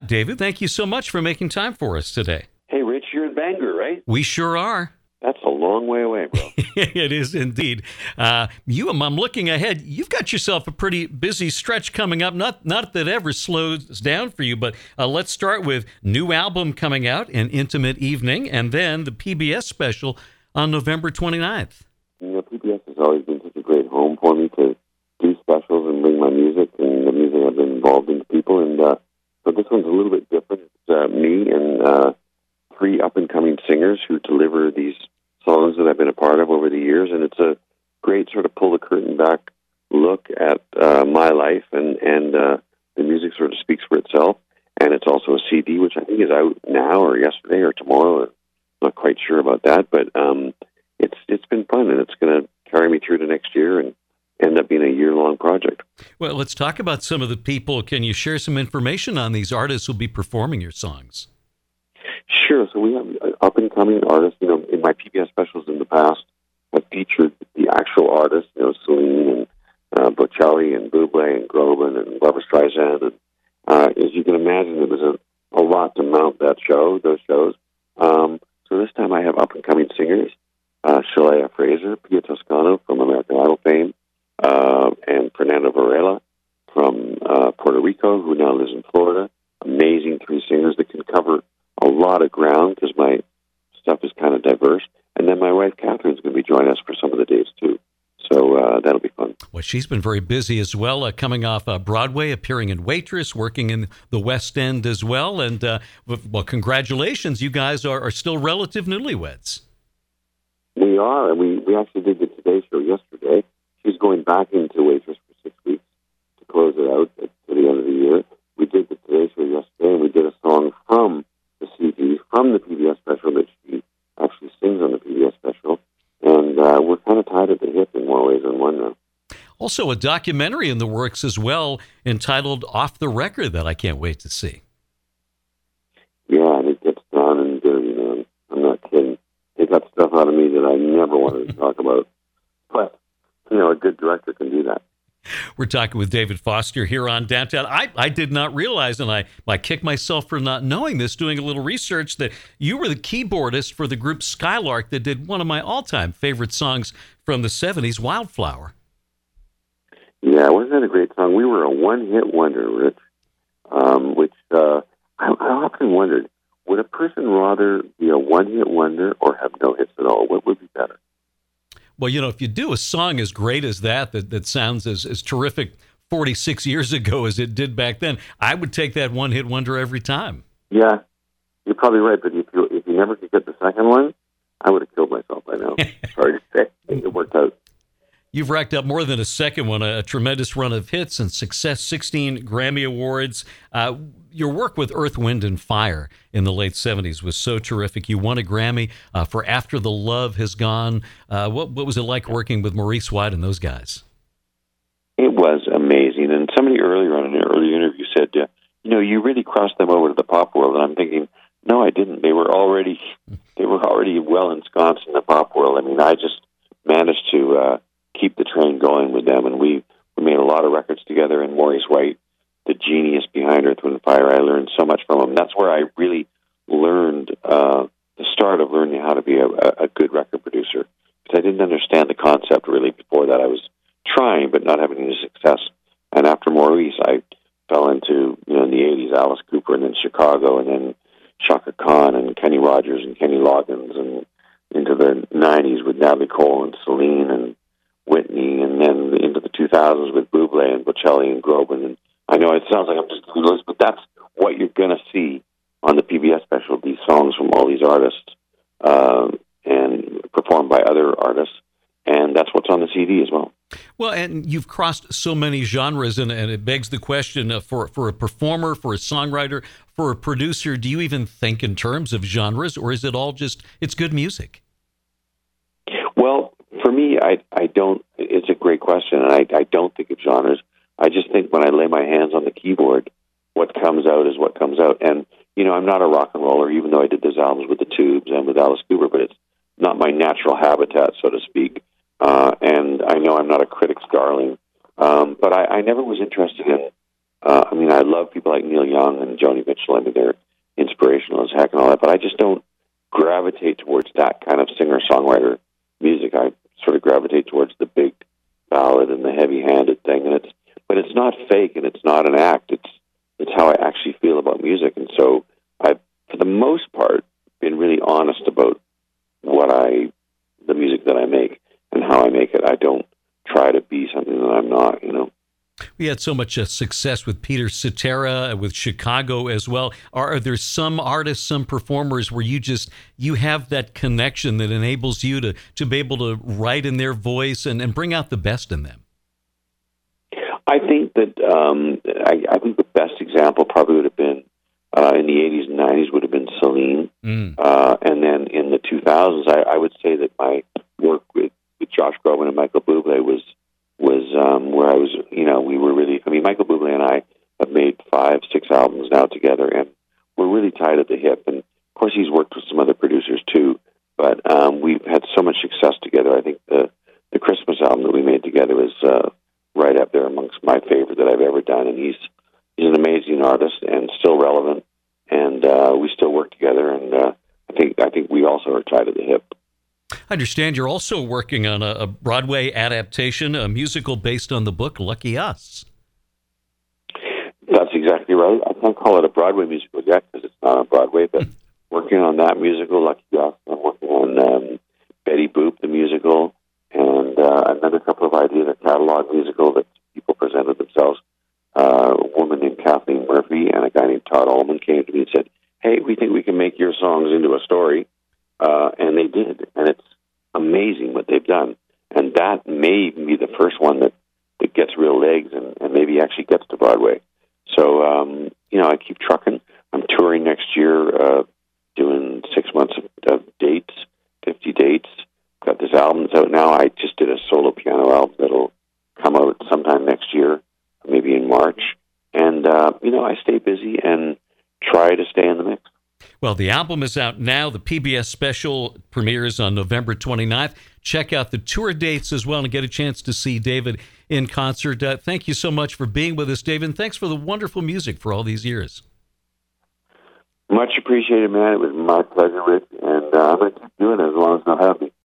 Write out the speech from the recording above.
David, thank you so much for making time for us today. Hey, Rich, you're in Bangor, right? We sure are. That's a long way away, bro. It is indeed. I'm looking ahead. You've got yourself a pretty busy stretch coming up. Not that ever slows down for you, but let's start with new album coming out, An Intimate Evening, and then the PBS special on November 29th. PBS has always been such a great home for me to do specials and bring my music and the music I've been involved in to people. And so this one's a little bit different. It's me and three up-and-coming singers who deliver these songs that I've been a part of over the years, and it's a great sort of pull-the-curtain-back look at my life, and the music sort of speaks for itself. And it's also a CD, which I think is out now or yesterday or tomorrow. I'm not quite sure about that, but it's been fun, and it's going to carry me through to next year and end up being a year-long project. Well, let's talk about some of the people. Can you share some information on these artists who'll be performing your songs? Sure. So we have up-and-coming artists. In my PBS specials in the past, I've featured the actual artists, Celine and Bocelli and Bublé and Groban and Barbra Streisand. And as you can imagine, it was a lot to mount those shows. So this time I have up-and-coming singers, Shalea Fraser, Pia Toscano from American Idol fame, and Fernando Varela from Puerto Rico, who now lives in Florida. Amazing three singers that can cover a lot of ground because my stuff is kind of diverse. And then my wife, Catherine's going to be joining us for some of the days, too. So that'll be fun. Well, she's been very busy as well, coming off Broadway, appearing in Waitress, working in the West End as well. And, well, congratulations. You guys are still relative newlyweds. We are. And we actually did the Today Show yesterday. She's going back into Waitress for 6 weeks to close it out to the end of the year. We did the Today Show yesterday, and we did a song from the CD, from the PBS special that she actually sings on the PBS special. And we're kind of tied at the hip in more ways than one now. Also, a documentary in the works as well entitled Off the Record that I can't wait to see. Yeah, and it gets down and dirty, man. I'm not kidding. It got stuff out of me that I never wanted to talk about. But, a good director can do that. We're talking with David Foster here on Downtown. I did not realize, and I kick myself for not knowing this, doing a little research, that you were the keyboardist for the group Skylark that did one of my all-time favorite songs from the 70s, Wildflower. Yeah, wasn't that a great song? We were a one-hit wonder, Rich, which I often wondered, would a person rather be a one-hit wonder or have no hits at all? What would be better? Well, if you do a song as great as that sounds as terrific 46 years ago as it did back then, I would take that one-hit wonder every time. Yeah, you're probably right, but if you never could get the second one, I would have killed myself by now. Sorry to say. It worked out. You've racked up more than a second one, a tremendous run of hits and success, 16 Grammy Awards. Your work with Earth, Wind, and Fire in the late 70s was so terrific. You won a Grammy for After the Love Has Gone. What was it like working with Maurice White and those guys? It was amazing. And somebody earlier on in an earlier interview said, you really crossed them over to the pop world. And I'm thinking, no, I didn't. They were already well ensconced in the pop world. I mean, I just managed to keep the train going with them, and we made a lot of records together. And Maurice White, the genius behind Earth, Wind & Fire, I learned so much from him. That's where I really learned the start of learning how to be a good record producer, because I didn't understand the concept really before that. I was trying but not having any success. And after Maurice, I fell into, in the 80s, Alice Cooper, and then Chicago, and then Chaka Khan and Kenny Rogers and Kenny Loggins, and into the 90s with Natalie Cole and Celine and Whitney, and then into the 2000s with Bublé and Bocelli and Groban. And I know it sounds like I'm just doing this, but that's what you're going to see on the PBS special, these songs from all these artists and performed by other artists. And that's what's on the CD as well. Well, and you've crossed so many genres, and it begs the question, for a performer, for a songwriter, for a producer, do you even think in terms of genres, or is it all just, it's good music? Well, for me, I don't, it's a great question, and I don't think of genres. I just think when I lay my hands on the keyboard, what comes out is what comes out. And, I'm not a rock and roller, even though I did those albums with the Tubes and with Alice Cooper, but it's not my natural habitat, so to speak. And I know I'm not a critic's darling, but I never was interested in, I love people like Neil Young and Joni Mitchell. tech and all that, but I just don't gravitate towards that kind of singer-songwriter music. I sort of gravitate towards the big ballad and the heavy-handed thing, but it's not fake and it's not an act. It's how I actually feel about music, and so I've, for the most part, been really honest about the music that I make and how I make it. I don't try to be something that I'm not, you know. We had so much success with Peter Cetera, with Chicago as well. Are there some artists, some performers where you have that connection that enables you to be able to write in their voice and bring out the best in them? I think that I think the best example probably would have been in the 80s and 90s would have been Celine. And then in the 2000s, I would say that my work with Josh Groban and Michael Bublé was where I was, you know, we were really, I mean, Michael Bublé and I have made 5-6 albums now together, and we're really tied at the hip. And of course, he's worked with some other producers too, but we've had so much success together. I think the Christmas album that we made together is right up there amongst my favorite that I've ever done. And he's an amazing artist and still relevant, and we still work together. And I think we also are tied at the hip. I understand you're also working on a Broadway adaptation, a musical based on the book Lucky Us. That's exactly right. I can't call it a Broadway musical yet because it's not on Broadway, but working on that musical, Lucky Us. I'm working on Betty Boop, the musical, and another couple of ideas, a catalog musical that people presented themselves. A woman named Kathleen Murphy and a guy named Todd Allman came to me and said, "Hey, we think we can make your songs into a story." And they did, and it's amazing what they've done. And that may even be the first one that gets real legs and maybe actually gets to Broadway. So, you know, I keep trucking. I'm touring next year, doing 6 months of dates, 50 dates. Got this album that's out now. I just did a solo piano album that'll come out sometime next year, maybe in March. And, you know, I stay busy and try to stay in the mix. Well, the album is out now. The PBS special premieres on November 29th. Check out the tour dates as well and get a chance to see David in concert. Thank you so much for being with us, David. And thanks for the wonderful music for all these years. Much appreciated, man. It was my pleasure, Rick. And I'm going to keep doing it as long as they'll have me.